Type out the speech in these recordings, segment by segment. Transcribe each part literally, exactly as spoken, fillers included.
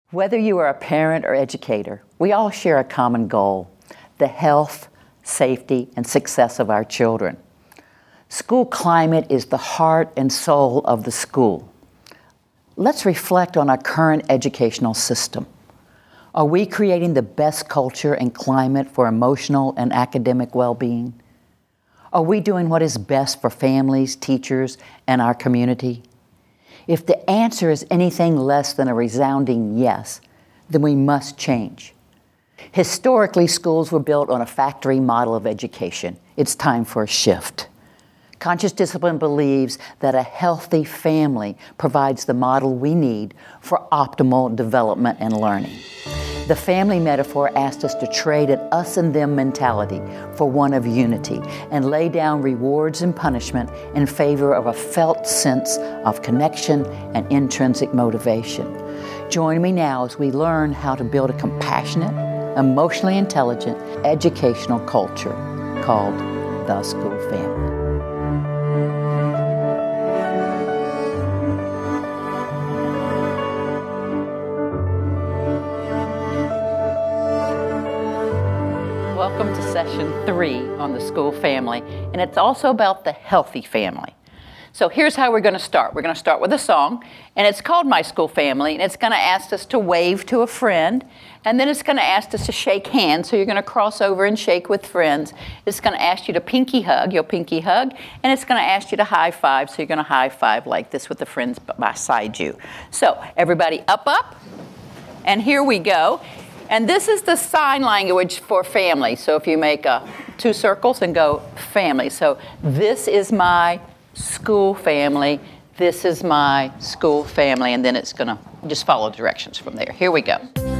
Whether you are a parent or educator, we all share a common goal: the health, safety, and success of our children. School climate is the heart and soul of the school. Let's reflect on our current educational system. Are we creating the best culture and climate for emotional and academic well-being? Are we doing what is best for families, teachers, and our community? If the answer is anything less than a resounding yes, then we must change. Historically, schools were built on a factory model of education. It's time for a shift. Conscious Discipline believes that a healthy family provides the model we need for optimal development and learning. The family metaphor asked us to trade an us and them mentality for one of unity and lay down rewards and punishment in favor of a felt sense of connection and intrinsic motivation. Join me now as we learn how to build a compassionate, emotionally intelligent, educational culture called the school family. Welcome to session three on the school family, and it's also about the healthy family. So here's how we're going to start. We're going to start with a song, and it's called My School Family, and it's going to ask us to wave to a friend, and then it's going to ask us to shake hands, so you're going to cross over and shake with friends. It's going to ask you to pinky hug, you'll pinky hug, and it's going to ask you to high five, so you're going to high five like this with the friends beside you. So everybody up, up, and here we go. And this is the sign language for family. So if you make uh, two circles and go family. So this is my school family. This is my school family. And then it's going to just follow directions from there. Here we go.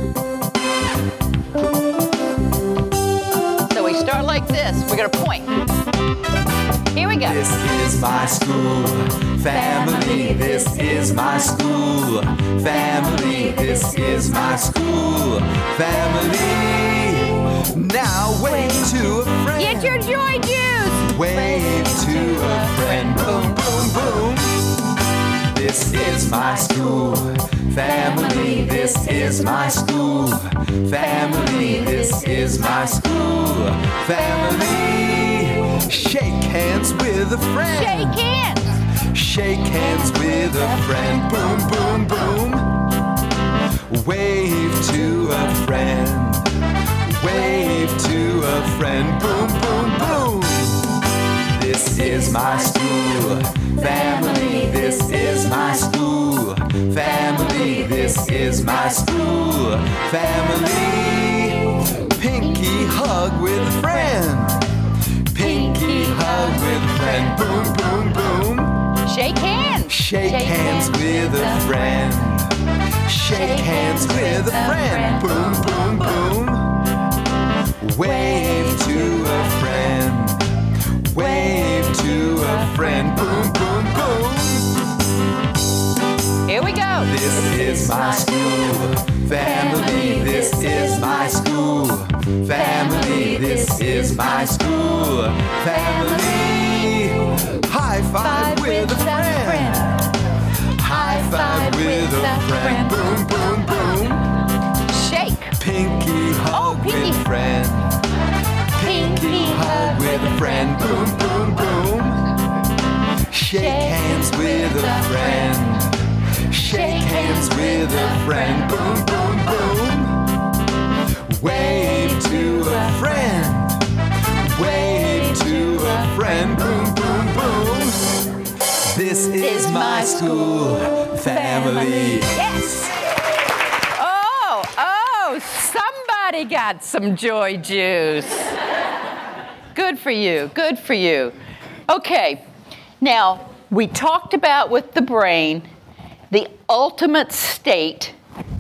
So we start like this. We're going to point. Here we go. This is my school family. This is my school family. This is my school family. Now wave to a friend. Get your joy juice. Wave to a friend. Boom, boom, boom. This is my school family. This is my school family. This is my school family. Shake hands with a friend. Shake hands. Shake hands with a friend. Boom, boom, boom. Wave to a friend. Wave to a friend. Boom, boom, boom. This is my school family. This is my school family. This is my school family. Pinky hug with a friend. Pinky hug with a friend. Boom, boom, boom. Shake hands. Shake, Shake hands, hands with a friend. Shake hands with a friend. Boom, boom, boom. Wave to a friend. Wave to a friend. Boom, boom, boom. Here we go. This is my school family. This is my school family. This is my school family. High five with a friend. High five with a friend. Boom, boom, boom. Shake. Pinky hug with a friend. Pinky hug with a friend. Boom, boom, boom. Shake hands with a friend. Shake hands with a friend. Boom, boom, boom. Wave to a friend. Wave to a friend. Boom, boom, boom. This is my school family. Yes. Oh, oh, somebody got some joy juice. Good for you. Good for you. Okay. Now, we talked about with the brain, the ultimate state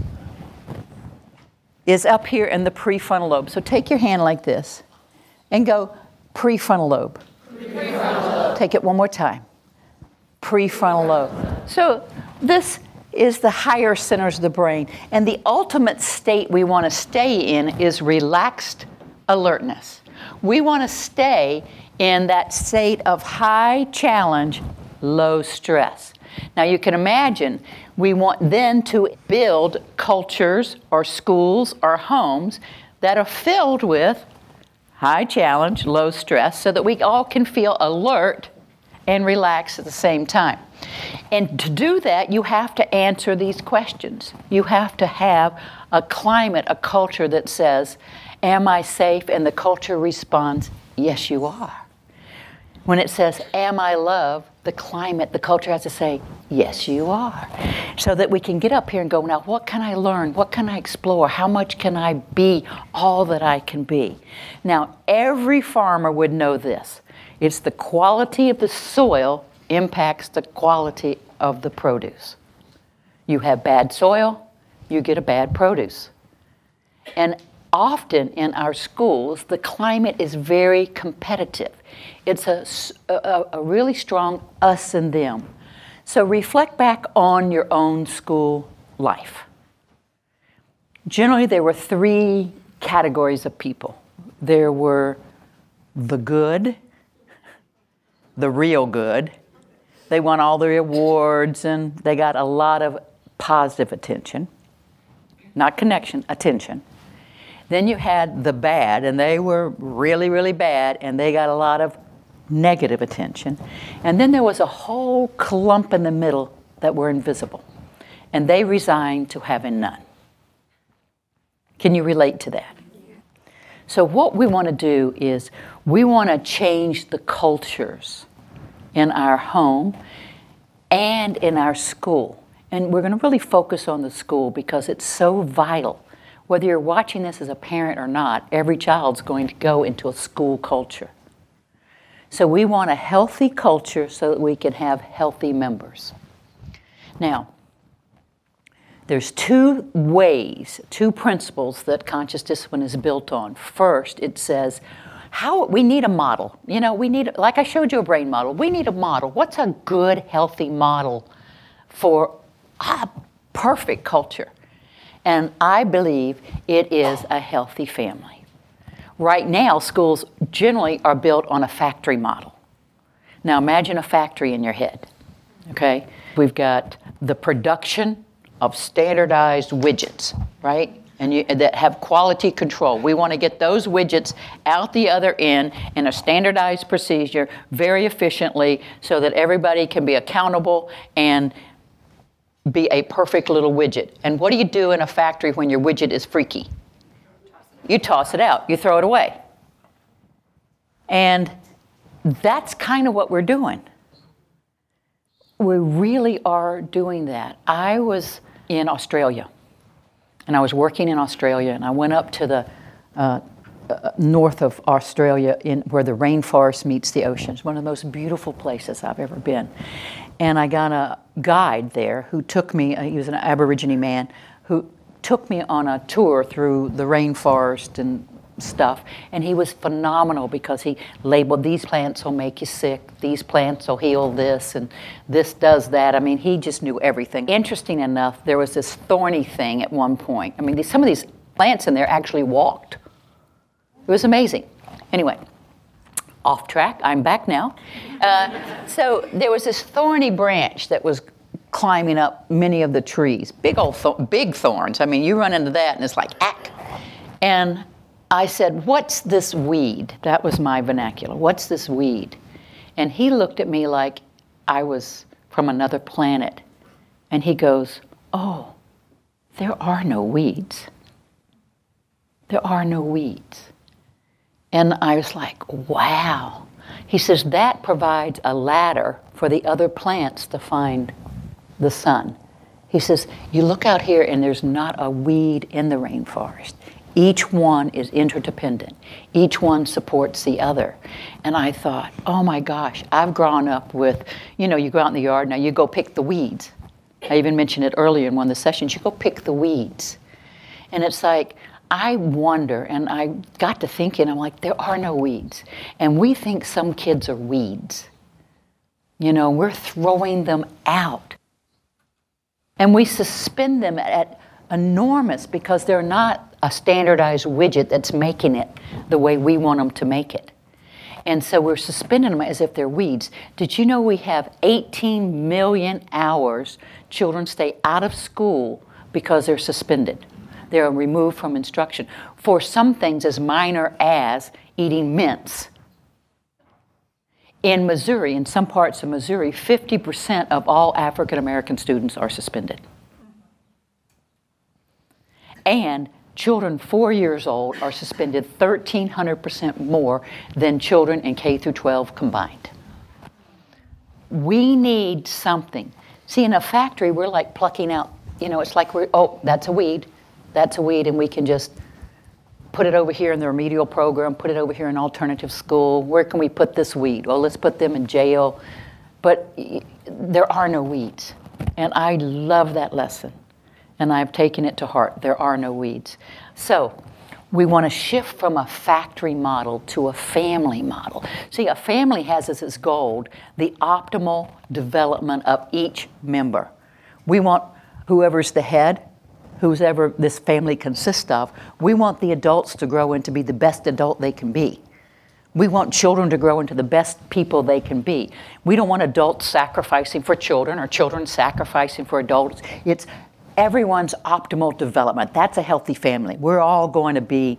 is up here in the prefrontal lobe. So take your hand like this and go prefrontal lobe. Prefrontal lobe. Take it one more time. Prefrontal lobe. So this is the higher centers of the brain. And the ultimate state we want to stay in is relaxed alertness. We want to stay in that state of high challenge, low stress. Now you can imagine we want then to build cultures or schools or homes that are filled with high challenge, low stress, so that we all can feel alert and relax at the same time. And to do that, you have to answer these questions. You have to have a climate, a culture that says, am I safe? And the culture responds, yes, you are. When it says, am I loved? The climate, the culture has to say, yes, you are. So that we can get up here and go, now what can I learn? What can I explore? How much can I be all that I can be? Now, every farmer would know this. It's the quality of the soil impacts the quality of the produce. You have bad soil, you get a bad produce. And often in our schools, the climate is very competitive. It's a, a, a really strong us and them. So reflect back on your own school life. Generally, there were three categories of people. There were the good, the real good. They won all the awards and they got a lot of positive attention. Not connection, attention. Then you had the bad, and they were really, really bad, and they got a lot of negative attention. And then there was a whole clump in the middle that were invisible, and they resigned to having none. Can you relate to that? So what we want to do is we want to change the cultures in our home and in our school. And we're going to really focus on the school because it's so vital. Whether you're watching this as a parent or not, every child's going to go into a school culture. So we want a healthy culture so that we can have healthy members. Now, there's two ways, two principles that conscious discipline is built on. First, it says, how we need a model. You know, we need, like I showed you a brain model, we need a model. What's a good, healthy model for a perfect culture? And I believe it is a healthy family. Right now, schools generally are built on a factory model. Now imagine a factory in your head, okay? We've got the production of standardized widgets, right? And you, that have quality control. We want to get those widgets out the other end in a standardized procedure very efficiently so that everybody can be accountable and be a perfect little widget. And what do you do in a factory when your widget is freaky? You toss it out. You throw it away. And that's kind of what we're doing. We really are doing that. I was in Australia, and I was working in Australia, and I went up to the uh, uh, north of Australia in where the rainforest meets the ocean. It's one of the most beautiful places I've ever been. And I got a guide there who took me, uh, he was an Aborigine man, who took me on a tour through the rainforest and stuff. And he was phenomenal because he labeled, these plants will make you sick, these plants will heal this, and this does that. I mean, he just knew everything. Interesting enough, there was this thorny thing at one point. I mean, these, some of these plants in there actually walked. It was amazing. Anyway. Off track, I'm back now. Uh, so there was this thorny branch that was climbing up many of the trees. Big old, th- big thorns. I mean, you run into that and it's like, ack. And I said, what's this weed? That was my vernacular. What's this weed? And he looked at me like I was from another planet. And he goes, oh, there are no weeds. There are no weeds. And I was like, wow. He says, that provides a ladder for the other plants to find the sun. He says, you look out here and there's not a weed in the rainforest. Each one is interdependent. Each one supports the other. And I thought, oh my gosh, I've grown up with, you know, you go out in the yard, now you go pick the weeds. I even mentioned it earlier in one of the sessions, you go pick the weeds. And it's like, I wonder, and I got to thinking, I'm like, there are no weeds. And we think some kids are weeds. You know, we're throwing them out. And we suspend them at enormous because they're not a standardized widget that's making it the way we want them to make it. And so we're suspending them as if they're weeds. Did you know we have eighteen million hours children stay out of school because they're suspended? They're removed from instruction for some things as minor as eating mints. In Missouri, in some parts of Missouri, fifty percent of all African American students are suspended. And children four years old are suspended thirteen hundred percent more than children in K through twelve combined. We need something. See, in a factory, we're like plucking out, you know, it's like we're, oh, that's a weed, that's a weed, and we can just put it over here in the remedial program, put it over here in alternative school. Where can we put this weed? Well, let's put them in jail. But there are no weeds. And I love that lesson. And I've taken it to heart. There are no weeds. So we want to shift from a factory model to a family model. See, a family has as its goal the optimal development of each member. We want whoever's the head, whoever this family consists of, we want the adults to grow into be the best adult they can be. We want children to grow into the best people they can be. We don't want adults sacrificing for children or children sacrificing for adults. It's everyone's optimal development. That's a healthy family. We're all going to be,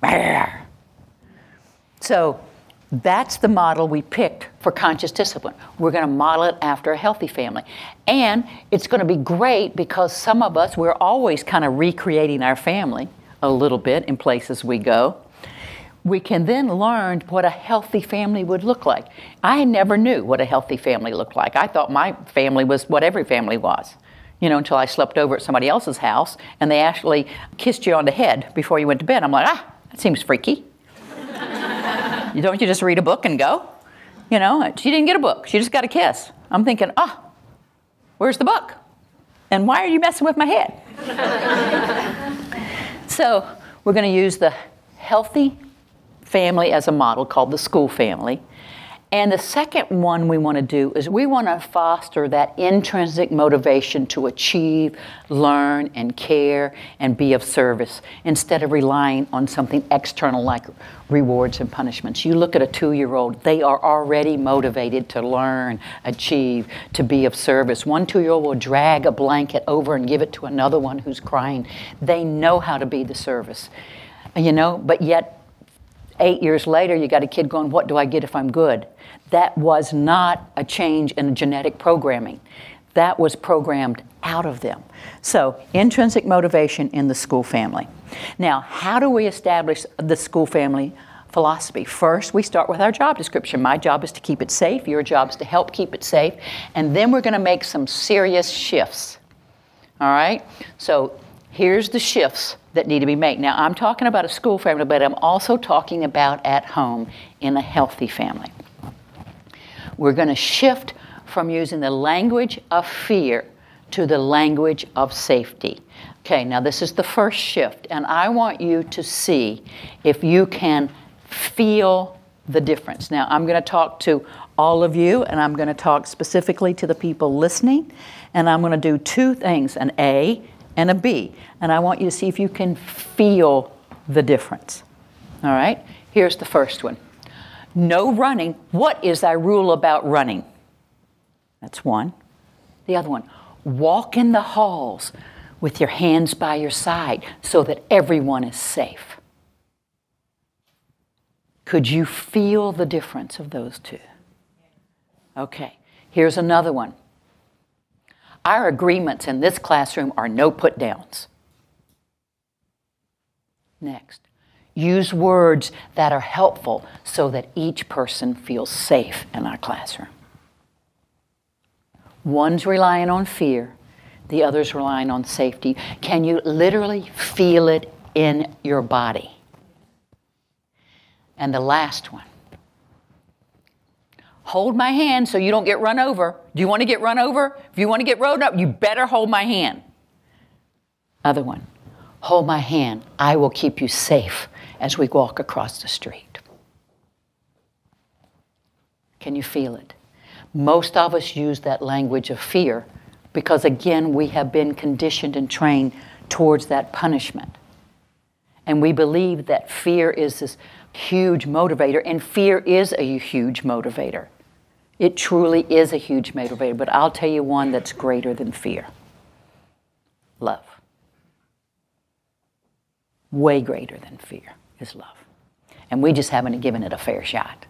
so that's the model we picked for conscious discipline. We're going to model it after a healthy family. And it's going to be great because some of us, we're always kind of recreating our family a little bit in places we go. We can then learn what a healthy family would look like. I never knew what a healthy family looked like. I thought my family was what every family was, you know, until I slept over at somebody else's house and they actually kissed you on the head before you went to bed. I'm like, ah, that seems freaky. You don't you just read a book and go? You know, she didn't get a book. She just got a kiss. I'm thinking, ah, oh, where's the book? And why are you messing with my head? So we're going to use the healthy family as a model called the school family. And the second one we want to do is we want to foster that intrinsic motivation to achieve, learn, and care, and be of service instead of relying on something external like rewards and punishments. You look at a two-year-old, they are already motivated to learn, achieve, to be of service. One two-year-old will drag a blanket over and give it to another one who's crying. They know how to be the service, you know, but yet eight years later, you got a kid going, what do I get if I'm good? That was not a change in genetic programming. That was programmed out of them. So, intrinsic motivation in the school family. Now, how do we establish the school family philosophy? First, we start with our job description. My job is to keep it safe. Your job is to help keep it safe. And then we're going to make some serious shifts. All right? So, here's the shifts that need to be made. Now, I'm talking about a school family, but I'm also talking about at home in a healthy family. We're going to shift from using the language of fear to the language of safety. Okay, now this is the first shift, and I want you to see if you can feel the difference. Now, I'm going to talk to all of you, and I'm going to talk specifically to the people listening, and I'm going to do two things, an A and a B, and I want you to see if you can feel the difference. All right? Here's the first one. No running. What is thy rule about running? That's one. The other one. Walk in the halls with your hands by your side so that everyone is safe. Could you feel the difference of those two? Okay. Here's another one. Our agreements in this classroom are no put-downs. Next. Use words that are helpful so that each person feels safe in our classroom. One's relying on fear, the other's relying on safety. Can you literally feel it in your body? And the last one. Hold my hand so you don't get run over. Do you want to get run over? If you want to get run up, you better hold my hand. Other one. Hold my hand. I will keep you safe as we walk across the street. Can you feel it? Most of us use that language of fear because, again, we have been conditioned and trained towards that punishment. And we believe that fear is this huge motivator, and fear is a huge motivator. It truly is a huge motivator, but I'll tell you one that's greater than fear. Love. Way greater than fear is love. And we just haven't given it a fair shot.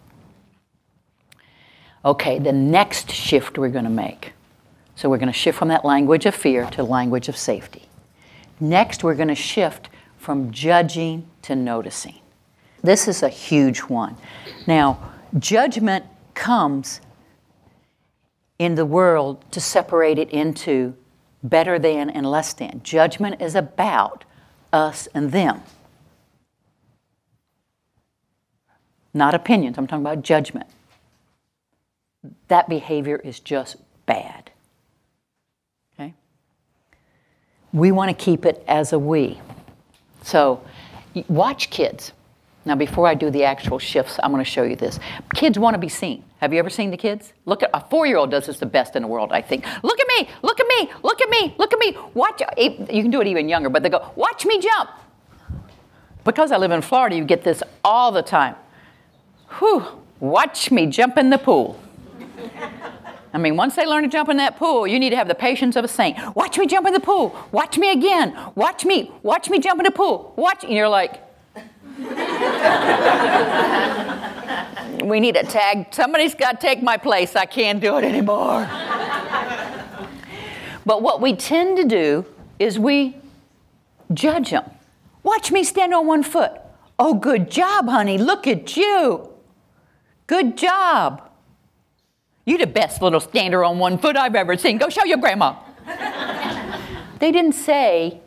Okay, the next shift we're going to make. So we're going to shift from that language of fear to language of safety. Next, we're going to shift from judging to noticing. This is a huge one. Now, judgment comes in the world to separate it into better than and less than. Judgment is about us and them. Not opinions, I'm talking about judgment. That behavior is just bad. Okay? We want to keep it as a we. So, watch kids. Now, before I do the actual shifts, I'm going to show you this. Kids want to be seen. Have you ever seen the kids? Look at a four-year-old does this the best in the world, I think. Look at me, look at me, look at me, look at me. Watch. You can do it even younger, but they go, watch me jump. Because I live in Florida, you get this all the time. Whew, watch me jump in the pool. I mean, once they learn to jump in that pool, you need to have the patience of a saint. Watch me jump in the pool. Watch me again. Watch me. Watch me jump in the pool. Watch. And you're like, we need a tag. Somebody's got to take my place. I can't do it anymore. But what we tend to do is we judge them. Watch me stand on one foot. Oh, good job, honey. Look at you. Good job. You're the best little stander on one foot I've ever seen. Go show your grandma. They didn't say,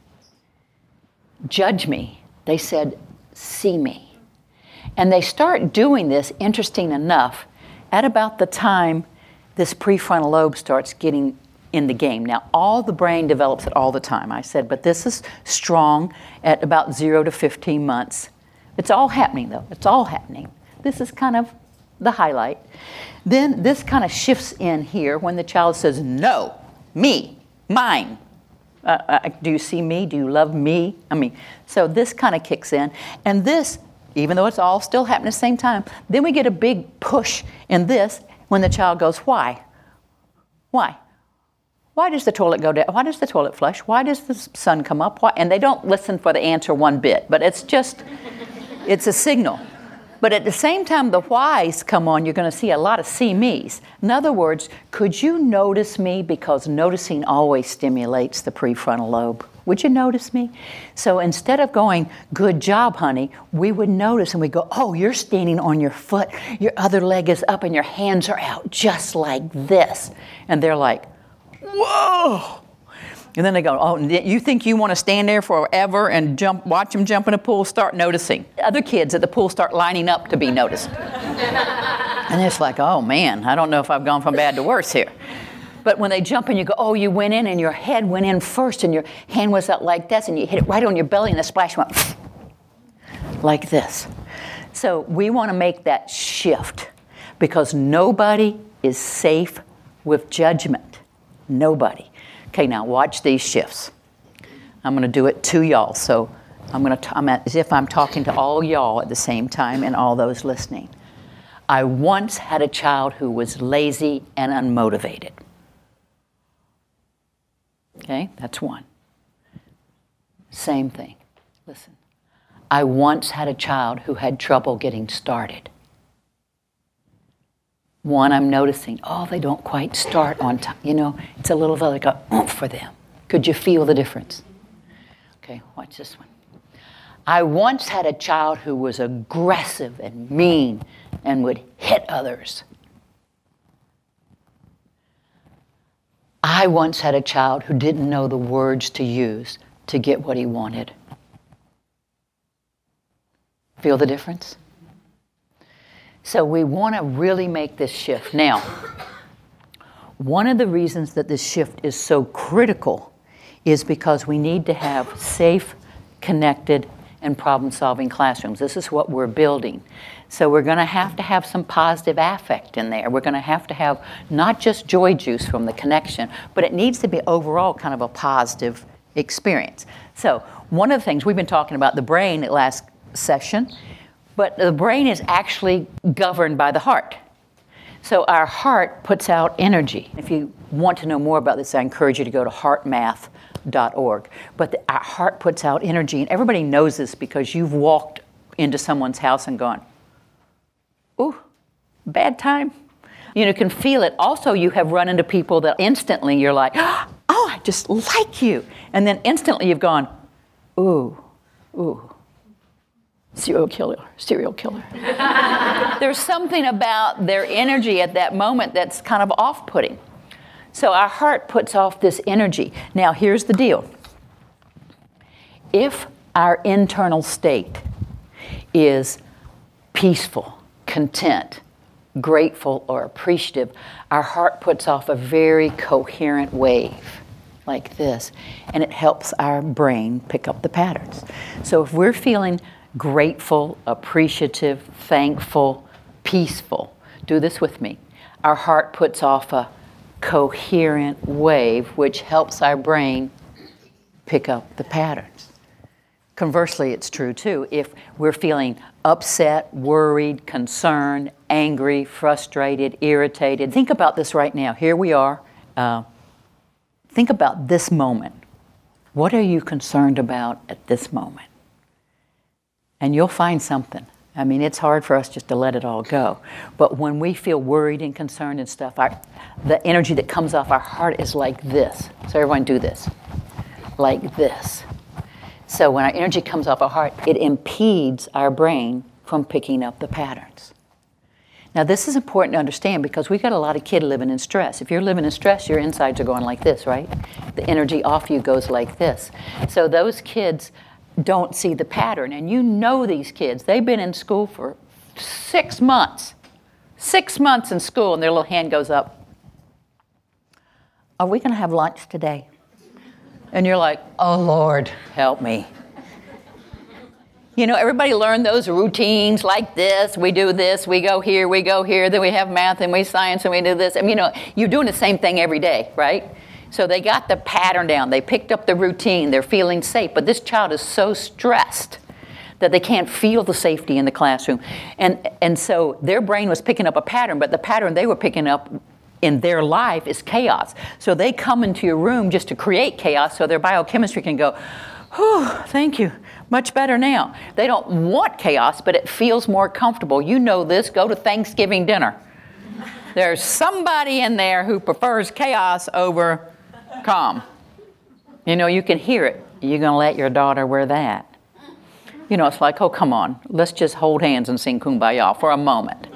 judge me. They said, see me. And they start doing this, interesting enough, at about the time this prefrontal lobe starts getting in the game. Now, all the brain develops it all the time, I said, but this is strong at about zero to fifteen months. It's all happening, though. It's all happening. This is kind of the highlight. Then this kind of shifts in here when the child says, no, me, mine. Uh, uh, do you see me? Do you love me? I mean, so this kind of kicks in. And this, even though it's all still happening at the same time, then we get a big push in this when the child goes, why? Why? Why does the toilet go down? Why does the toilet flush? Why does the sun come up? Why? And they don't listen for the answer one bit, but it's just, it's a signal. But at the same time the whys come on, you're going to see a lot of see me's. In other words, could you notice me? Because noticing always stimulates the prefrontal lobe. Would you notice me? So instead of going, good job, honey, we would notice and we go, oh, you're standing on your foot, your other leg is up and your hands are out just like this. And they're like, whoa. And then they go, oh, you think you want to stand there forever and jump, watch them jump in a pool? Start noticing. Other kids at the pool start lining up to be noticed. And it's like, oh, man, I don't know if I've gone from bad to worse here. But when they jump in, you go, oh, you went in and your head went in first and your hand was out like this and you hit it right on your belly and the splash went like this. So we want to make that shift because nobody is safe with judgment. Nobody. Okay, now watch these shifts. I'm going to do it to y'all. So I'm going to, I'm at, as if I'm talking to all y'all at the same time and all those listening. I once had a child who was lazy and unmotivated. Okay, that's one. Same thing. Listen. I once had a child who had trouble getting started. One, I'm noticing, oh, they don't quite start on time. You know, it's a little like a oomph for them. Could you feel the difference? Okay, watch this one. I once had a child who was aggressive and mean and would hit others. I once had a child who didn't know the words to use to get what he wanted. Feel the difference? So we want to really make this shift. Now, one of the reasons that this shift is so critical is because we need to have safe, connected, and problem-solving classrooms. This is what we're building. So we're going to have to have some positive affect in there. We're going to have to have not just joy juice from the connection, but it needs to be overall kind of a positive experience. So one of the things we've been talking about the brain at last session. But the brain is actually governed by the heart. So our heart puts out energy. If you want to know more about this, I encourage you to go to heart math dot org. But the, our heart puts out energy, and everybody knows this because you've walked into someone's house and gone, ooh, bad time. You know, you can feel it. Also, you have run into people that instantly you're like, oh, I just like you. And then instantly you've gone, ooh, ooh. Serial killer, serial killer. There's something about their energy at that moment that's kind of off-putting. So our heart puts off this energy. Now, here's the deal. If our internal state is peaceful, content, grateful, or appreciative, our heart puts off a very coherent wave like this, and it helps our brain pick up the patterns. So if we're feeling grateful, appreciative, thankful, peaceful. Do this with me. Our heart puts off a coherent wave, which helps our brain pick up the patterns. Conversely, it's true too. If we're feeling upset, worried, concerned, angry, frustrated, irritated, think about this right now. Here we are. Uh, think about this moment. What are you concerned about at this moment? And you'll find something. I mean, it's hard for us just to let it all go. But when we feel worried and concerned and stuff, our, the energy that comes off our heart is like this. So everyone do this. Like this. So when our energy comes off our heart, it impedes our brain from picking up the patterns. Now, this is important to understand because we've got a lot of kids living in stress. If you're living in stress, your insides are going like this, right? The energy off you goes like this. So those kids don't see the pattern. And you know these kids. They've been in school for six months. Six months in school, and their little hand goes up. Are we going to have lunch today? And you're like, oh, Lord, help me. You know, everybody learned those routines like this. We do this, we go here, we go here, then we have math and we science and we do this. I mean, you know, you're doing the same thing every day, right? So they got the pattern down. They picked up the routine. They're feeling safe. But this child is so stressed that they can't feel the safety in the classroom. And, and so their brain was picking up a pattern, but the pattern they were picking up in their life is chaos. So they come into your room just to create chaos so their biochemistry can go, whew, thank you, much better now. They don't want chaos, but it feels more comfortable. You know this. Go to Thanksgiving dinner. There's somebody in there who prefers chaos over calm. You know, you can hear it. You're going to let your daughter wear that. You know, it's like, oh, come on. Let's just hold hands and sing Kumbaya for a moment.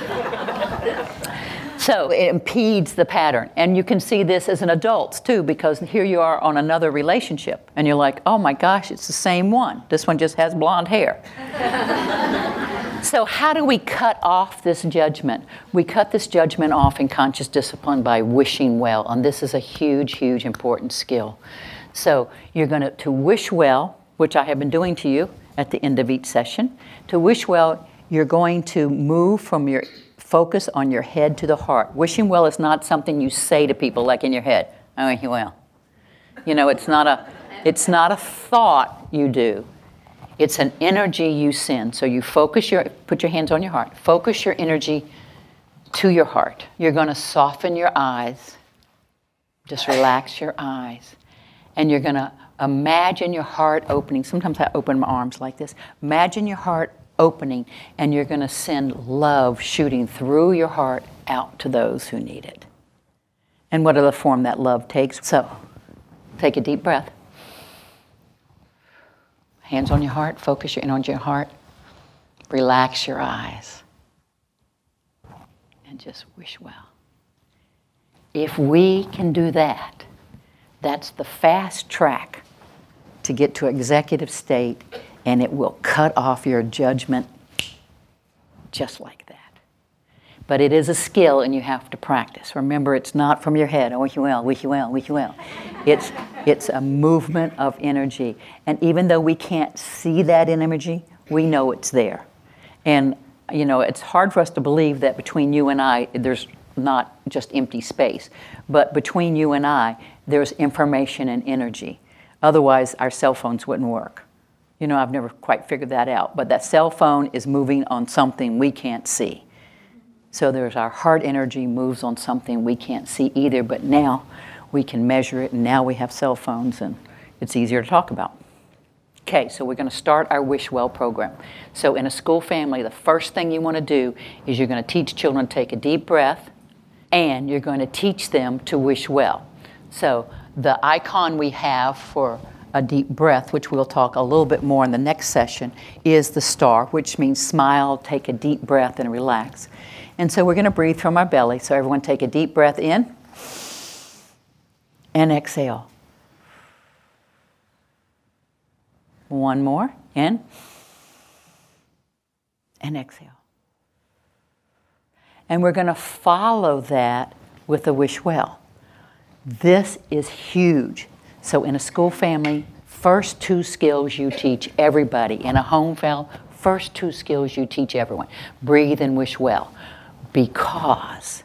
So it impedes the pattern. And you can see this as an adult, too, because here you are on another relationship. And you're like, oh, my gosh, it's the same one. This one just has blonde hair. So how do we cut off this judgment? We cut this judgment off in conscious discipline by wishing well. And this is a huge, huge, important skill. So you're going to, to wish well, which I have been doing to you at the end of each session. To wish well, you're going to move from your focus on your head to the heart. Wishing well is not something you say to people like in your head. I wish you well. You know, it's not a, it's not a thought you do. It's an energy you send. So you focus your, put your hands on your heart. Focus your energy to your heart. You're going to soften your eyes. Just relax your eyes. And you're going to imagine your heart opening. Sometimes I open my arms like this. Imagine your heart opening, and you're going to send love shooting through your heart out to those who need it. And whatever form that love takes. So take a deep breath. Hands on your heart, focus your in on your heart. Relax your eyes. And just wish well. If we can do that, that's the fast track to get to executive state, and it will cut off your judgment just like that. But it is a skill, and you have to practice. Remember, it's not from your head. I wish you well, wish you well, wish you well. It's, it's a movement of energy. And even though we can't see that energy, we know it's there. And, you know, it's hard for us to believe that between you and I, there's not just empty space. But between you and I, there's information and energy. Otherwise, our cell phones wouldn't work. You know, I've never quite figured that out, but that cell phone is moving on something we can't see. So there's our heart energy moves on something we can't see either, but now we can measure it, and now we have cell phones, and it's easier to talk about. Okay, so we're going to start our Wish Well program. So in a school family, the first thing you want to do is you're going to teach children to take a deep breath, and you're going to teach them to wish well. So the icon we have for a deep breath, which we'll talk a little bit more in the next session, is the star, which means smile, take a deep breath, and relax. And so we're going to breathe from our belly. So everyone take a deep breath in and exhale. One more, in and exhale. And we're going to follow that with a wish well. This is huge. So in a school family, first two skills you teach everybody. In a home family, first two skills you teach everyone. Breathe and wish well. Because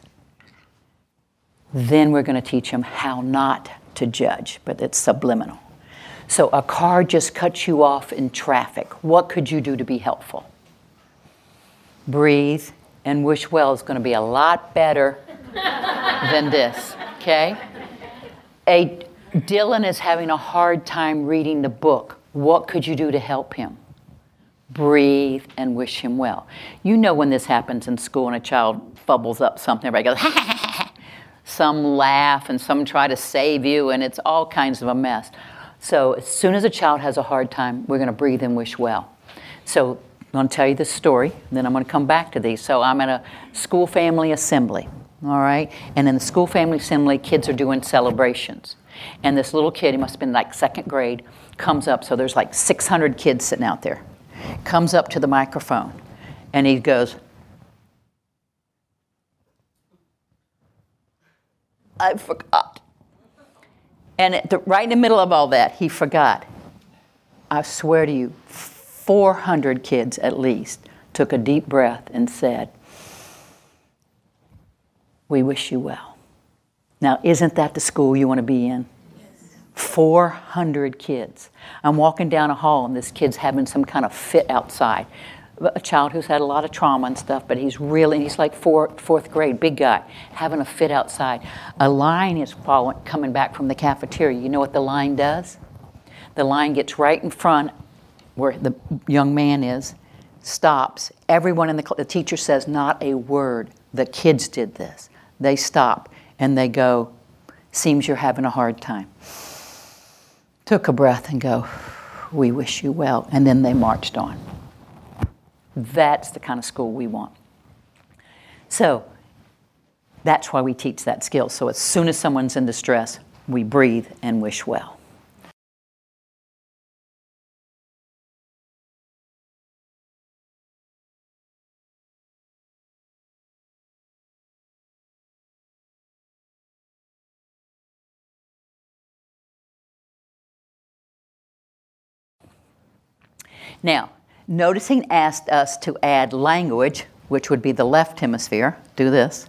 then we're going to teach them how not to judge, but it's subliminal. So a car just cuts you off in traffic. What could you do to be helpful? Breathe and wish well is going to be a lot better than this, okay? A Dylan is having a hard time reading the book. What could you do to help him? Breathe and wish him well. You know when this happens in school and a child bubbles up something, everybody goes, ha ha ha ha. Some laugh and some try to save you, and it's all kinds of a mess. So as soon as a child has a hard time, we're going to breathe and wish well. So I'm going to tell you this story, then I'm going to come back to these. So I'm at a school family assembly, all right? And in the school family assembly, kids are doing celebrations. And this little kid, he must have been like second grade, comes up. So there's like six hundred kids sitting out there. Comes up to the microphone, and he goes, I forgot. And at the, right in the middle of all that, he forgot. I swear to you, four hundred kids at least took a deep breath and said, we wish you well. Now, isn't that the school you want to be in? Yes. four hundred kids. I'm walking down a hall, and this kid's having some kind of fit outside. A child who's had a lot of trauma and stuff, but he's really, he's like four, fourth grade, big guy, having a fit outside. A line is following, coming back from the cafeteria. You know what the line does? The line gets right in front where the young man is, stops. Everyone in the, the teacher says not a word. The kids did this. They stop and they go, seems you're having a hard time. Took a breath and go, we wish you well. And then they marched on. That's the kind of school we want. So that's why we teach that skill. So as soon as someone's in distress, we breathe and wish well. Now, noticing asked us to add language, which would be the left hemisphere, do this,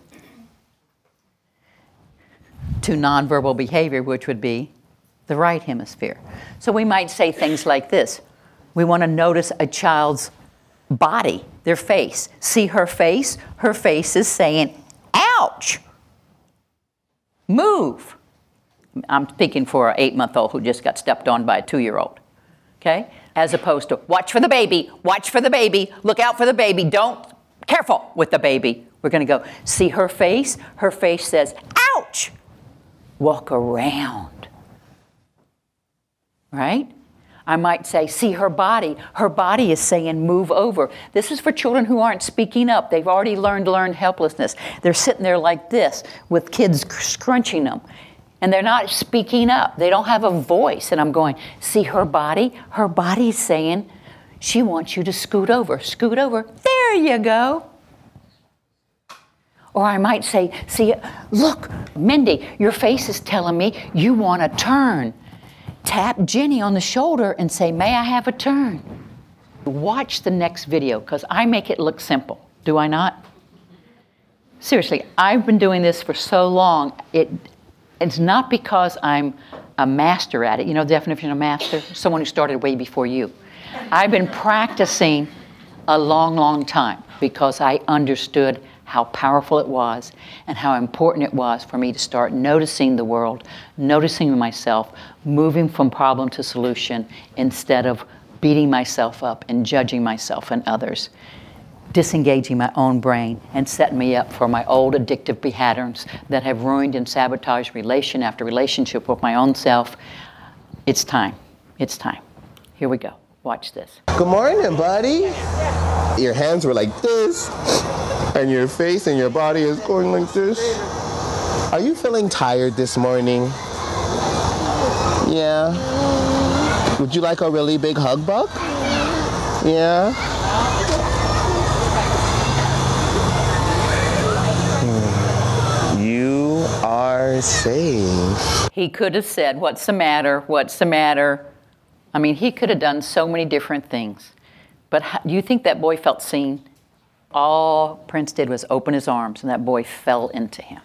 to nonverbal behavior, which would be the right hemisphere. So we might say things like this. We want to notice a child's body, their face. See her face? Her face is saying, ouch, move. I'm speaking for an eight-month-old who just got stepped on by a two-year-old, okay? As opposed to, watch for the baby, watch for the baby, look out for the baby, don't, careful with the baby. We're going to go, see her face? Her face says, ouch, walk around, right? I might say, see her body. Her body is saying, move over. This is for children who aren't speaking up. They've already learned learned helplessness. They're sitting there like this with kids scrunching them. And they're not speaking up. They don't have a voice. And I'm going, see her body? Her body's saying, she wants you to scoot over. Scoot over. There you go. Or I might say, see, look, Mindy, your face is telling me you want to turn. Tap Jenny on the shoulder and say, may I have a turn? Watch the next video, because I make it look simple. Do I not? Seriously, I've been doing this for so long, it... It's not because I'm a master at it. You know the definition of master? Someone who started way before you. I've been practicing a long, long time because I understood how powerful it was and how important it was for me to start noticing the world, noticing myself, moving from problem to solution instead of beating myself up and judging myself and others, disengaging my own brain and setting me up for my old addictive patterns that have ruined and sabotaged relation after relationship with my own self. It's time. It's time. Here we go. Watch this. Good morning, buddy. Your hands were like this, and your face and your body is going like this. Are you feeling tired this morning? Yeah. Would you like a really big hug, Buck? Yeah. You are safe. He could have said, "What's the matter? What's the matter?" I mean, he could have done so many different things. But how, do you think that boy felt seen? All Prince did was open his arms, and that boy fell into him.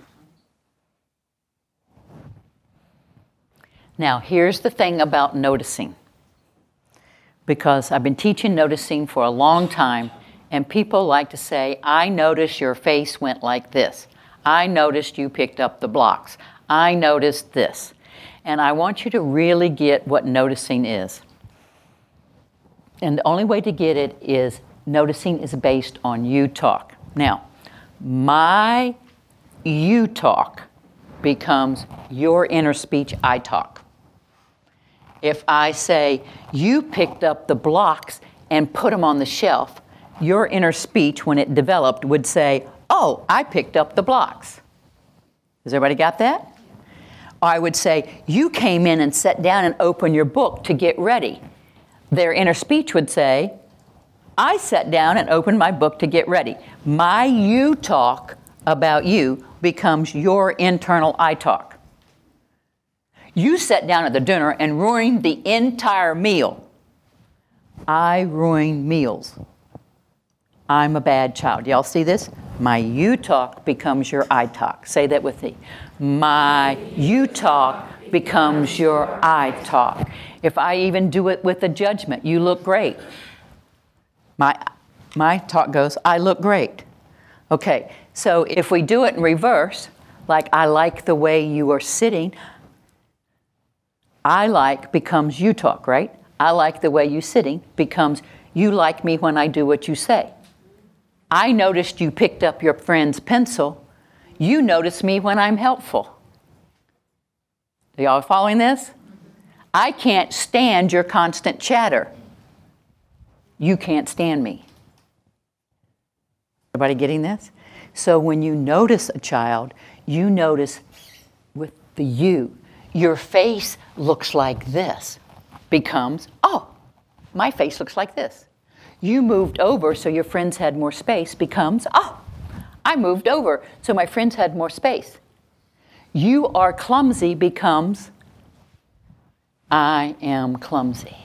Now, here's the thing about noticing. Because I've been teaching noticing for a long time, and people like to say, I noticed your face went like this. I noticed you picked up the blocks. I noticed this. And I want you to really get what noticing is. And the only way to get it is noticing is based on you talk. Now, my you talk becomes your inner speech I talk. If I say, you picked up the blocks and put them on the shelf, your inner speech, when it developed, would say, oh, I picked up the blocks. Has everybody got that? Or I would say, you came in and sat down and opened your book to get ready. Their inner speech would say, I sat down and opened my book to get ready. My you talk about you becomes your internal I talk. You sat down at the dinner and ruined the entire meal. I ruin meals. I'm a bad child. Y'all see this? My you talk becomes your I talk. Say that with me. My you talk becomes your I talk. If I even do it with a judgment, you look great. My, my talk goes, I look great. Okay, so if we do it in reverse, like I like the way you are sitting, I like becomes you talk, right? I like the way you sitting becomes you like me when I do what you say. I noticed you picked up your friend's pencil. You notice me when I'm helpful. Are y'all following this? I can't stand your constant chatter. You can't stand me. Everybody getting this? So when you notice a child, you notice with the you. Your face looks like this. Becomes, oh, my face looks like this. You moved over so your friends had more space. Becomes, oh, I moved over so my friends had more space. You are clumsy becomes, I am clumsy.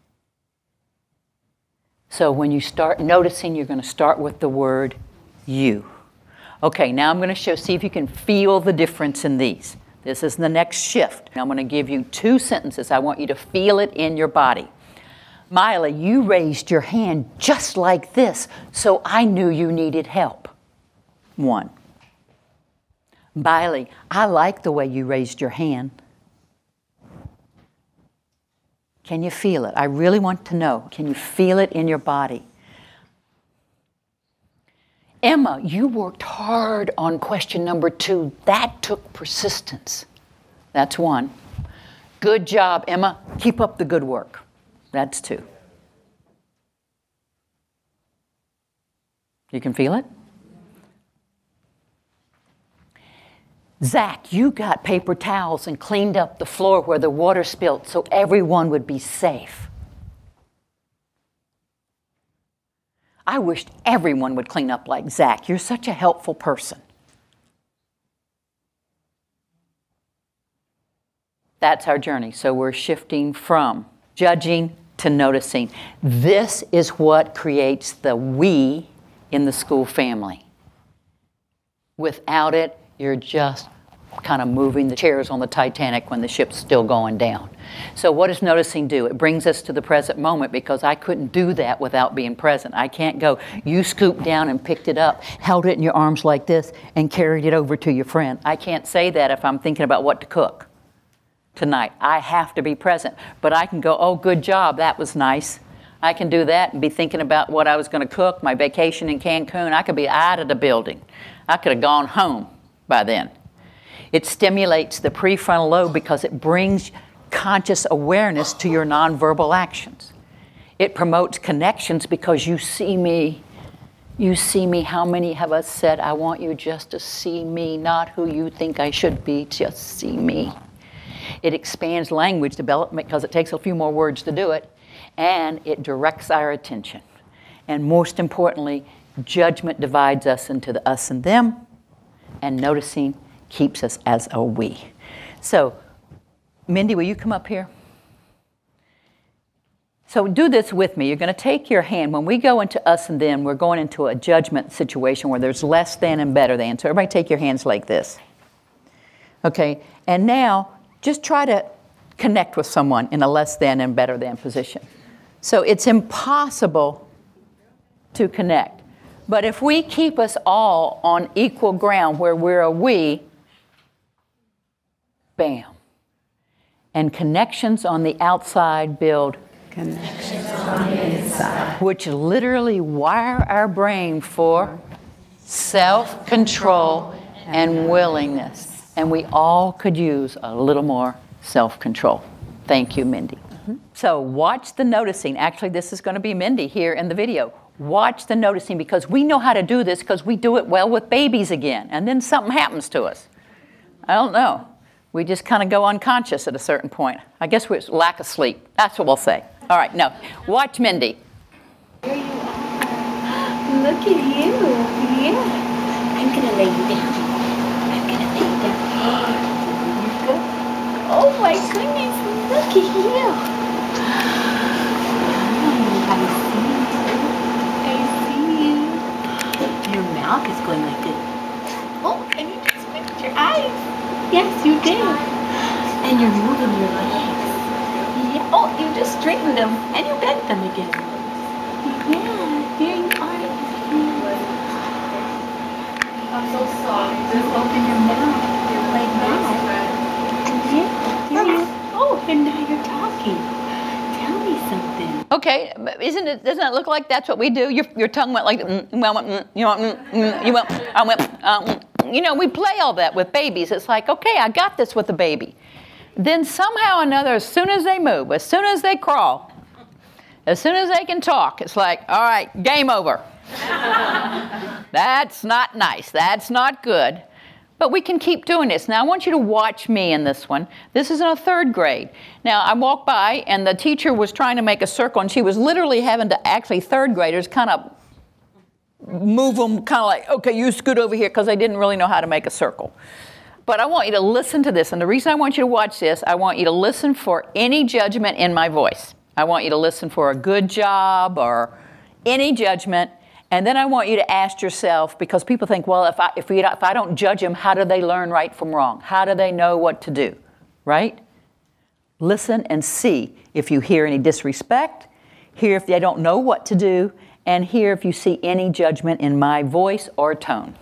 So when you start noticing, you're going to start with the word you. Okay, now I'm going to show, see if you can feel the difference in these. This is the next shift. I'm going to give you two sentences. I want you to feel it in your body. Mila, you raised your hand just like this, so I knew you needed help. One. Biley, I like the way you raised your hand. Can you feel it? I really want to know. Can you feel it in your body? Emma, you worked hard on question number two. That took persistence. That's one. Good job, Emma. Keep up the good work. That's two. You can feel it? Zach, you got paper towels and cleaned up the floor where the water spilled so everyone would be safe. I wished everyone would clean up like Zach. You're such a helpful person. That's our journey. So we're shifting from judging to noticing. This is what creates the we in the school family. Without it, you're just kind of moving the chairs on the Titanic when the ship's still going down. So what does noticing do? It brings us to the present moment, because I couldn't do that without being present. I can't go, you scooped down and picked it up, held it in your arms like this, and carried it over to your friend. I can't say that if I'm thinking about what to cook tonight. I have to be present. But I can go, oh, good job, that was nice. I can do that and be thinking about what I was going to cook, my vacation in Cancun. I could be out of the building. I could have gone home by then. It stimulates the prefrontal lobe because it brings conscious awareness to your nonverbal actions. It promotes connections because you see me. You see me. How many of us said, I want you just to see me, not who you think I should be, just see me. It expands language development because it takes a few more words to do it, and it directs our attention. And most importantly, judgment divides us into the us and them, and noticing keeps us as a we. So, Mindy, will you come up here? So do this with me. You're going to take your hand. When we go into us and them, we're going into a judgment situation where there's less than and better than. So everybody take your hands like this. Okay, and now just try to connect with someone in a less than and better than position. So it's impossible to connect. But if we keep us all on equal ground where we're a we, bam. And connections on the outside build connections on the inside, which literally wire our brain for self-control and willingness. And we all could use a little more self-control. Thank you, Mindy. Mm-hmm. So watch the noticing. Actually, this is going to be Mindy here in the video. Watch the noticing, because we know how to do this because we do it well with babies again. And then something happens to us. I don't know. We just kind of go unconscious at a certain point. I guess it's lack of sleep. That's what we'll say. All right, no. Watch Mindy. Here you are. Look at you. Yeah. I'm going to lay you down. I'm going to lay you down. Here you go. Oh my goodness. Look at you. Oh, I see you. I see you. Your mouth is going like this. Oh, and you just moved your eyes. Yes, you did. And you're moving your legs. Yeah. Oh, you just straightened them. And you bent them again. Yeah, here you are. I'm so sorry. Just open your mouth. Like that. Yeah, here you Oh, and now you're talking. Tell me something. Okay, isn't it? Doesn't it look like that's what we do? Your your tongue went like, mm, well, mm, you went, mm, mm, you went, I went, um, you know, we play all that with babies. It's like, okay, I got this with the baby. Then somehow or another, as soon as they move, as soon as they crawl, as soon as they can talk, it's like, all right, game over. That's not nice. That's not good. But we can keep doing this. Now, I want you to watch me in this one. This is in a third grade. Now, I walked by, and the teacher was trying to make a circle, and she was literally having to actually third graders kind of move them kind of like, okay, you scoot over here, because they didn't really know how to make a circle. But I want you to listen to this. And the reason I want you to watch this, I want you to listen for any judgment in my voice. I want you to listen for a good job or any judgment. And then I want you to ask yourself, because people think, well, if I, if, we, if I don't judge them, how do they learn right from wrong? How do they know what to do, right? Listen and see if you hear any disrespect, hear if they don't know what to do, and hear if you see any judgment in my voice or tone.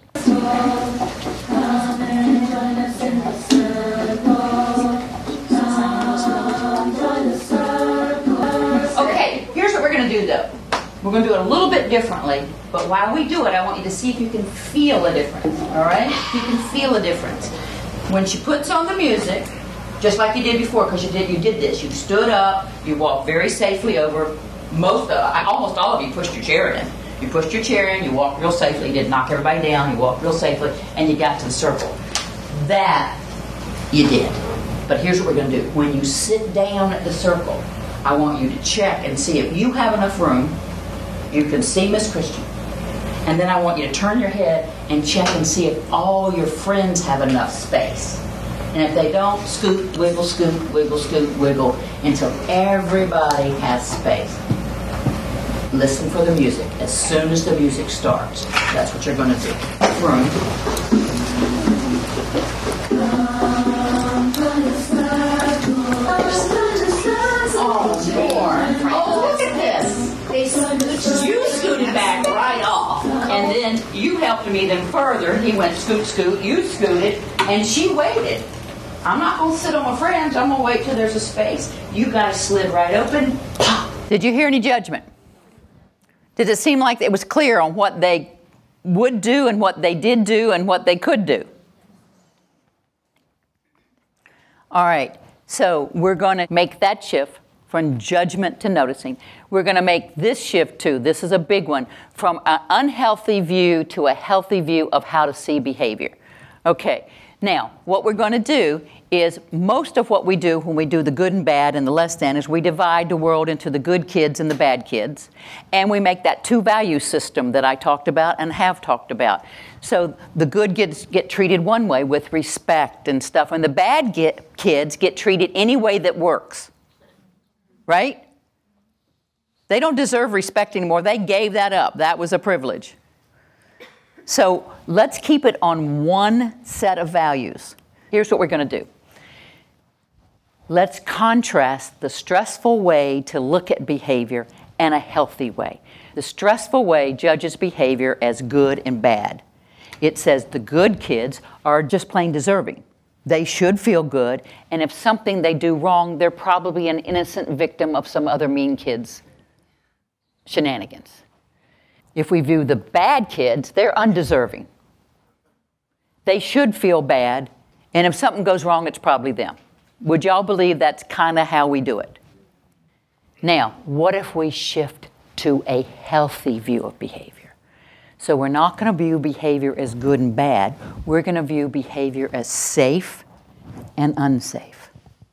Okay, here's what we're going to do, though. We're going to do it a little bit differently, but while we do it, I want you to see if you can feel a difference, all right? If you can feel a difference. When she puts on the music, just like you did before, because you did, you did this. You stood up, you walked very safely over. Most, of, almost all of you pushed your chair in. You pushed your chair in, you walked real safely, you didn't knock everybody down, you walked real safely, and you got to the circle. That you did. But here's what we're going to do. When you sit down at the circle, I want you to check and see if you have enough room. You can see Miss Christian. And then I want you to turn your head and check and see if all your friends have enough space. And if they don't, scoot, wiggle, scoot, wiggle, scoot, wiggle, until everybody has space. Listen for the music. As soon as the music starts, that's what you're going to do. Room. space. You scooted back right off. And then you helped him even further. He went scoot, scoot. You scooted. And she waited. I'm not going to sit on my friends. I'm going to wait till there's a space. You guys slid right open. Did you hear any judgment? Did it seem like it was clear on what they would do and what they did do and what they could do? All right, so we're going to make that shift from judgment to noticing. We're going to make this shift too. This is a big one. From an unhealthy view to a healthy view of how to see behavior. Okay, now what we're going to do is most of what we do when we do the good and bad and the less than is we divide the world into the good kids and the bad kids. And we make that two value system that I talked about and have talked about. So the good kids get treated one way with respect and stuff, and the bad get, kids get treated any way that works. Right? They don't deserve respect anymore. They gave that up. That was a privilege. So let's keep it on one set of values. Here's what we're going to do. Let's contrast the stressful way to look at behavior and a healthy way. The stressful way judges behavior as good and bad. It says the good kids are just plain deserving. They should feel good, and if something they do wrong, they're probably an innocent victim of some other mean kid's shenanigans. If we view the bad kids, they're undeserving. They should feel bad, and if something goes wrong, it's probably them. Would y'all believe that's kind of how we do it? Now, what if we shift to a healthy view of behavior? So we're not going to view behavior as good and bad. We're going to view behavior as safe and unsafe.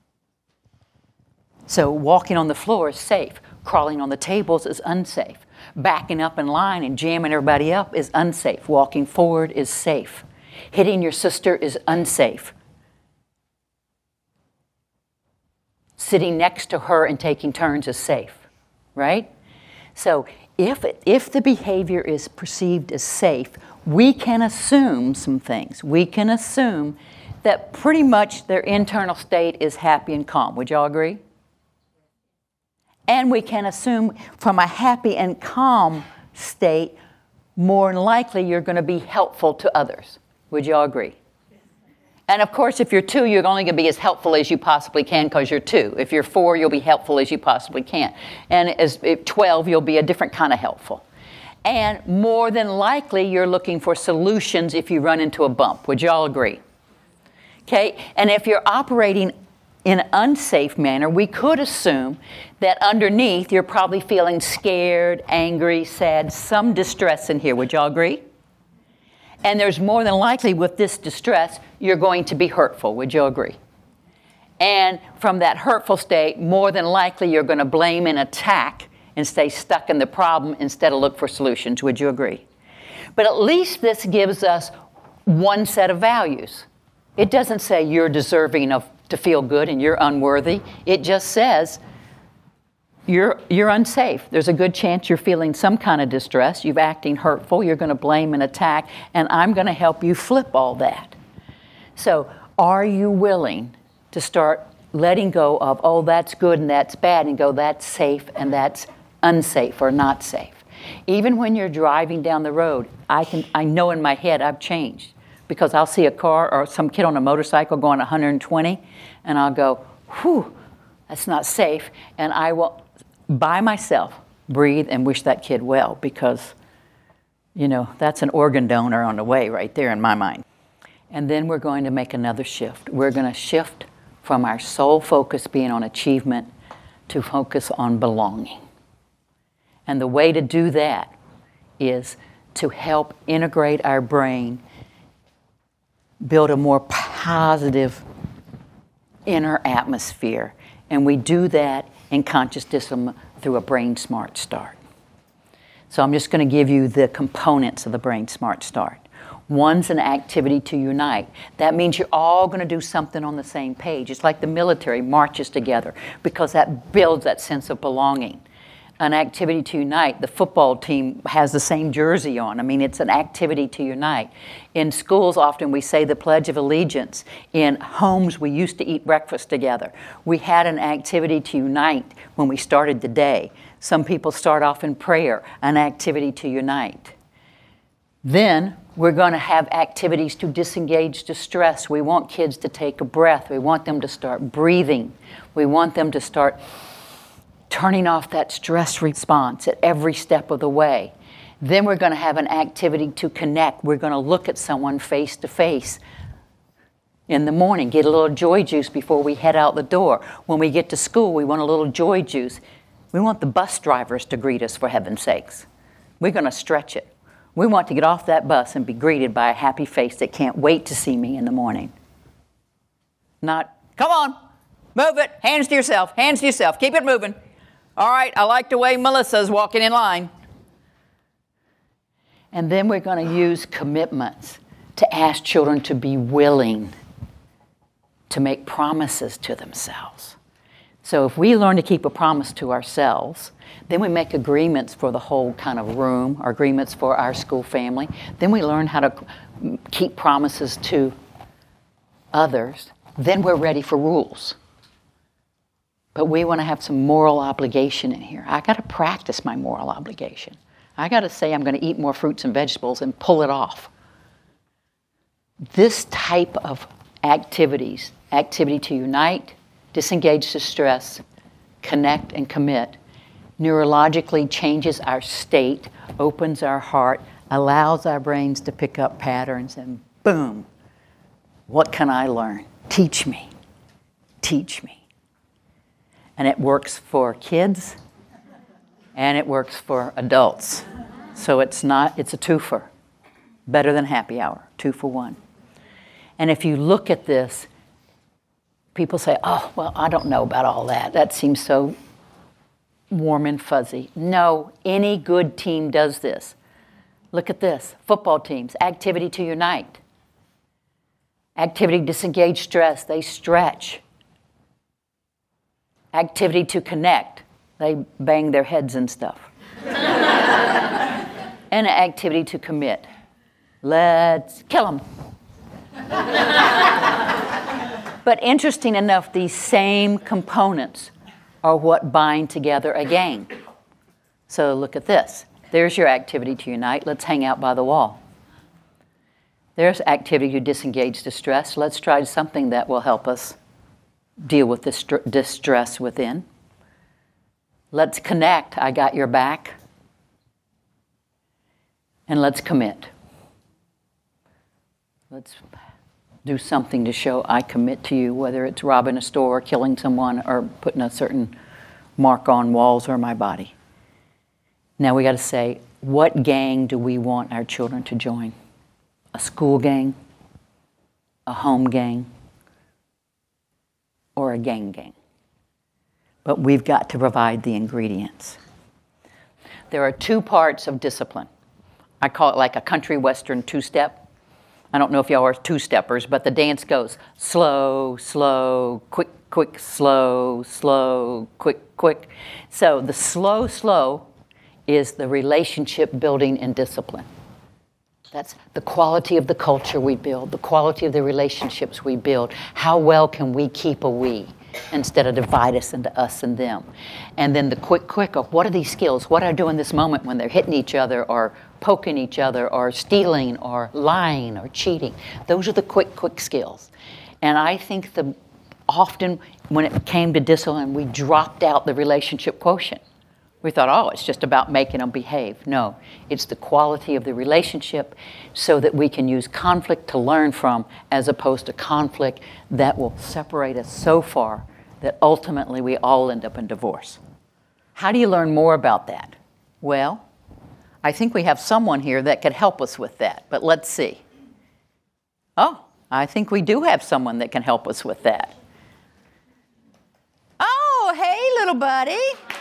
So walking on the floor is safe. Crawling on the tables is unsafe. Backing up in line and jamming everybody up is unsafe. Walking forward is safe. Hitting your sister is unsafe. Sitting next to her and taking turns is safe, right? So if, if the behavior is perceived as safe, we can assume some things. We can assume that pretty much their internal state is happy and calm. Would y'all agree? And we can assume from a happy and calm state, more than likely you're going to be helpful to others. Would y'all agree? And of course, if you're two, you're only going to be as helpful as you possibly can because you're two. If you're four, you'll be helpful as you possibly can. And as twelve, you'll be a different kind of helpful. And more than likely, you're looking for solutions if you run into a bump. Would y'all agree? Okay? And if you're operating in an unsafe manner, we could assume that underneath, you're probably feeling scared, angry, sad, some distress in here. Would y'all agree? And there's more than likely with this distress, you're going to be hurtful. Would you agree? And from that hurtful state, more than likely you're going to blame and attack and stay stuck in the problem instead of look for solutions. Would you agree? But at least this gives us one set of values. It doesn't say you're deserving of to feel good and you're unworthy. It just says You're, you're unsafe. There's a good chance you're feeling some kind of distress. You're acting hurtful. You're going to blame and attack. And I'm going to help you flip all that. So are you willing to start letting go of, oh, that's good and that's bad, and go, that's safe and that's unsafe or not safe? Even when you're driving down the road, I can I know in my head I've changed. Because I'll see a car or some kid on a motorcycle going one hundred twenty, and I'll go, whew, that's not safe. And I will, by myself, breathe and wish that kid well, because, you know, that's an organ donor on the way right there in my mind. And then we're going to make another shift. We're going to shift from our sole focus being on achievement to focus on belonging. And the way to do that is to help integrate our brain, build a more positive inner atmosphere. And we do that in conscious discipline through a Brain Smart Start. So I'm just going to give you the components of the Brain Smart Start. One's an activity to unite. That means you're all going to do something on the same page. It's like the military marches together because that builds that sense of belonging. An activity to unite, the football team has the same jersey on. I mean, it's an activity to unite. In schools, often we say the Pledge of Allegiance. In homes, we used to eat breakfast together. We had an activity to unite when we started the day. Some people start off in prayer, an activity to unite. Then we're going to have activities to disengage distress. We want kids to take a breath. We want them to start breathing. We want them to start turning off that stress response at every step of the way. Then we're going to have an activity to connect. We're going to look at someone face to face in the morning, get a little joy juice before we head out the door. When we get to school, we want a little joy juice. We want the bus drivers to greet us, for heaven's sakes. We're going to stretch it. We want to get off that bus and be greeted by a happy face that can't wait to see me in the morning. Not, come on, move it, hands to yourself, hands to yourself, keep it moving. All right, I like the way Melissa's walking in line. And then we're going to use commitments to ask children to be willing to make promises to themselves. So if we learn to keep a promise to ourselves, then we make agreements for the whole kind of room, or agreements for our school family. Then we learn how to keep promises to others. Then we're ready for rules. But we want to have some moral obligation in here. I got to practice my moral obligation. I got to say I'm going to eat more fruits and vegetables and pull it off. This type of activities, activity to unite, disengage distress, connect and commit, neurologically changes our state, opens our heart, allows our brains to pick up patterns, and boom, what can I learn? Teach me. Teach me. And it works for kids, and it works for adults. So it's not, it's a twofer. Better than happy hour, two for one. And if you look at this, people say, oh, well, I don't know about all that. That seems so warm and fuzzy. No, any good team does this. Look at this. Football teams, activity to unite. Activity to disengage stress, they stretch. Activity to connect, they bang their heads and stuff. And an activity to commit. Let's kill them. But interesting enough, these same components are what bind together a gang. So look at this. There's your activity to unite. Let's hang out by the wall. There's activity to disengage distress. Let's try something that will help us deal with this distress within. Let's connect. I got your back. And let's commit. Let's do something to show I commit to you, whether it's robbing a store, killing someone, or putting a certain mark on walls or my body. Now we got to say, what gang do we want our children to join? A school gang, a home gang, or a gang gang? But we've got to provide the ingredients. There are two parts of discipline. I call it like a country western two-step. I don't know if y'all are two-steppers, but the dance goes slow, slow, quick, quick, slow, slow, quick, quick. So the slow, slow is the relationship building and discipline. That's the quality of the culture we build, the quality of the relationships we build. How well can we keep a we instead of divide us into us and them? And then the quick, quick of what are these skills? What do I do in this moment when they're hitting each other or poking each other or stealing or lying or cheating? Those are the quick, quick skills. And I think the often when it came to discipline, we dropped out the relationship quotient. We thought, oh, it's just about making them behave. No, it's the quality of the relationship so that we can use conflict to learn from as opposed to conflict that will separate us so far that ultimately we all end up in divorce. How do you learn more about that? Well, I think we have someone here that could help us with that, but let's see. Oh, I think we do have someone that can help us with that. Oh, hey, little buddy.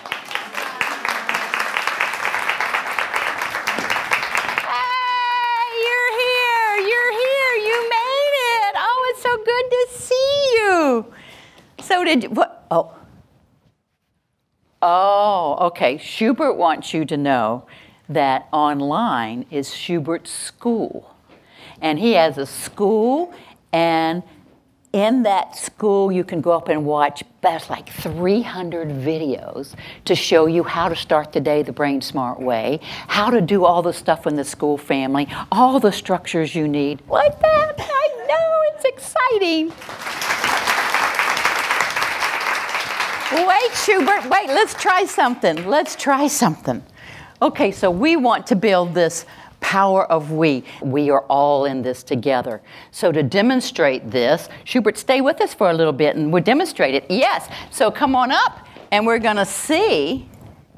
So good to see you. So did you, what? Oh. Oh, okay. Schubert wants you to know that online is Schubert's school. And he has a school and In that school, you can go up and watch, that's like three hundred videos to show you how to start the day the Brain Smart way, how to do all the stuff in the school family, all the structures you need. Like that, I know, it's exciting. Wait, Schubert, wait, let's try something. Let's try something. Okay, so we want to build this power of we. We are all in this together. So to demonstrate this, Schubert, stay with us for a little bit and we'll demonstrate it. Yes, so come on up and we're going to see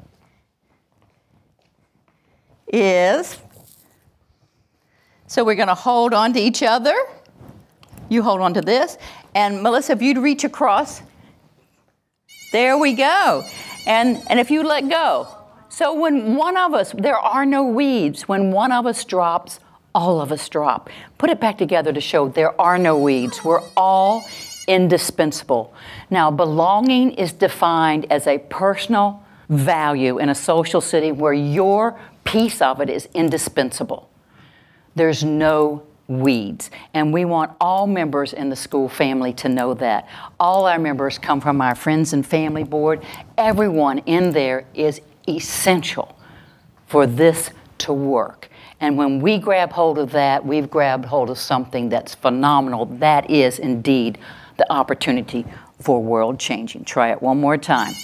is, so we're going to hold on to each other. You hold on to this. And Melissa, if you'd reach across, there we go. And, and if you let go, so when one of us, there are no weeds. When one of us drops, all of us drop. Put it back together to show there are no weeds. We're all indispensable. Now, belonging is defined as a personal value in a social setting where your piece of it is indispensable. There's no weeds. And we want all members in the school family to know that. All our members come from our Friends and Family Board. Everyone in there is essential for this to work. And when we grab hold of that, we've grabbed hold of something that's phenomenal. That is indeed the opportunity for world changing. Try it one more time.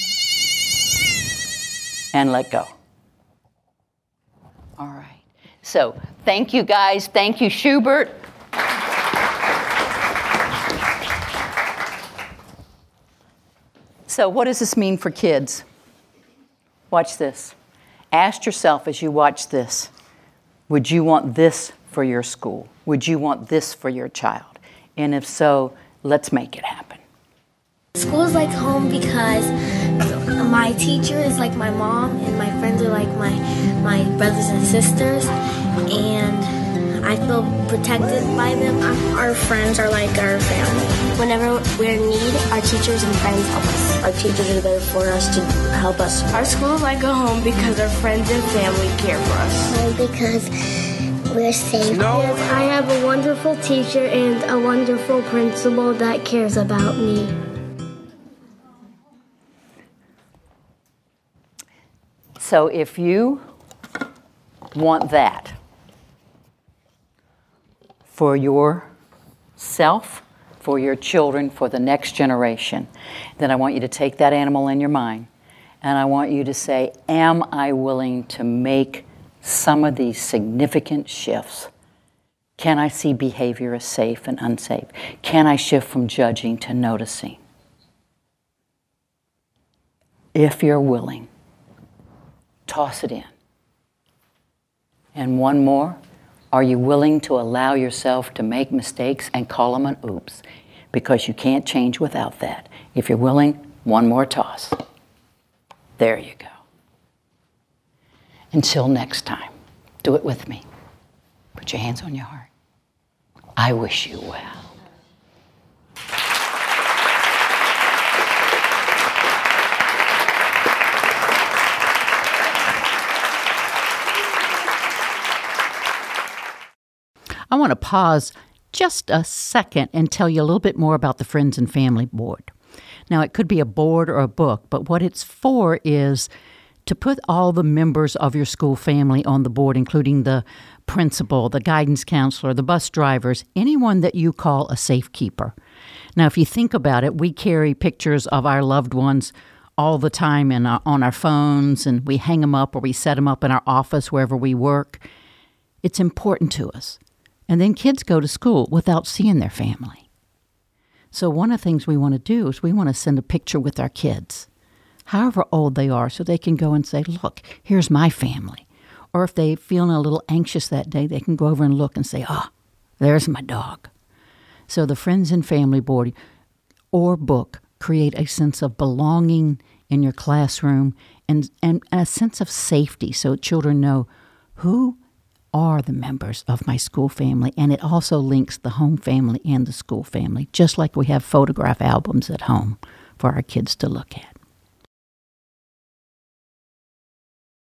And let go. All right. So thank you guys. Thank you, Schubert. So what does this mean for kids? Watch this. Ask yourself as you watch this, would you want this for your school? Would you want this for your child? And if so, let's make it happen. School is like home because my teacher is like my mom and my friends are like my, my brothers and sisters, and I feel protected by them. Our friends are like our family. Whenever we're in need, our teachers and friends help us. Our teachers are there for us to help us. Our school is like a home because our friends and family care for us. Because we're safe. No. Yes, I have a wonderful teacher and a wonderful principal that cares about me. So if you want that for yourself, for your children, for the next generation, then I want you to take that animal in your mind and I want you to say, am I willing to make some of these significant shifts? Can I see behavior as safe and unsafe? Can I shift from judging to noticing? If you're willing, toss it in. And one more, are you willing to allow yourself to make mistakes and call them an oops? Because you can't change without that. If you're willing, one more toss. There you go. Until next time, do it with me. Put your hands on your heart. I wish you well. I want to pause just a second and tell you a little bit more about the Friends and Family Board. Now, it could be a board or a book, but what it's for is to put all the members of your school family on the board, including the principal, the guidance counselor, the bus drivers, anyone that you call a safekeeper. Now, if you think about it, we carry pictures of our loved ones all the time in our, on our phones, and we hang them up or we set them up in our office wherever we work. It's important to us. And then kids go to school without seeing their family. So one of the things we want to do is we want to send a picture with our kids, however old they are, so they can go and say, look, here's my family. Or if they're feeling a little anxious that day, they can go over and look and say, ah, oh, there's my dog. So the Friends and Family Board or book create a sense of belonging in your classroom and, and a sense of safety so children know who are the members of my school family, and it also links the home family and the school family, just like we have photograph albums at home for our kids to look at.